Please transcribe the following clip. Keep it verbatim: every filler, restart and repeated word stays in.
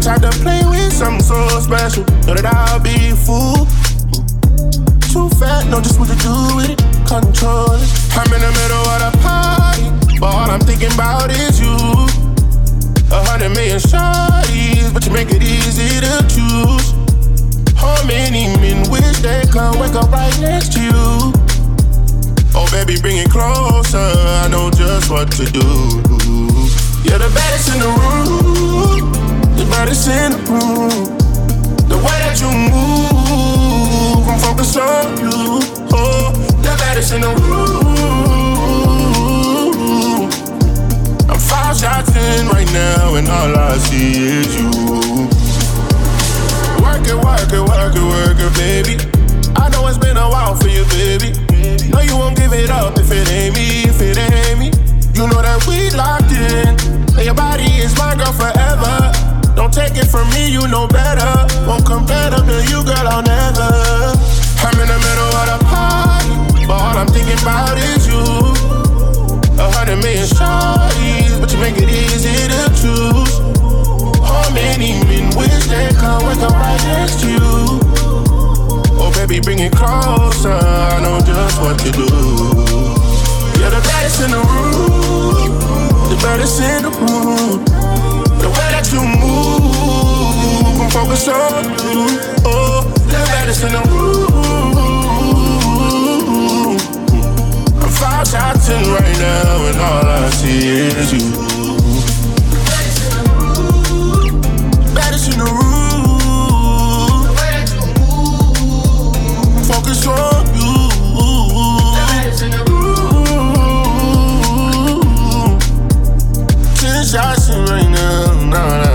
tried to play with something so special. Know that I'll be a fool. Too fat, know just what to do with it. Control it. I'm in the middle of the party, but all I'm thinking about is you. A hundred million shawties, but you make it easy to choose. How many men wish they could wake up right next to you? Oh baby, bring it closer, I know just what to do. You're the baddest in the room, the baddest in the room. The way that you move, I'm focused on you. Oh, the baddest in the room. I'm five shots in right now and all I see is you. Work it, work it, work it, work it, baby. I know it's been a while for you, baby. No, you won't give it up if it ain't me, if it ain't me. You know that we locked in, and your body is my girl forever. Don't take it from me, you know better. Won't come better than you, girl, I'll never. I'm in the middle of the party, but all I'm thinking about is you. A hundred million shawties, but you make it easy to choose. How many men wish they could wake up right next to you? Oh baby, bring it closer, I know just what to do. You're the baddest in the room, the baddest in the room. The way that you move, I'm focused on you. Oh, the baddest in the room. I'm five shots in right now and all I see is you. The baddest in the room, the baddest in the room. Focus on you. The baddest in the room. Ten shots in right now, nah, nah.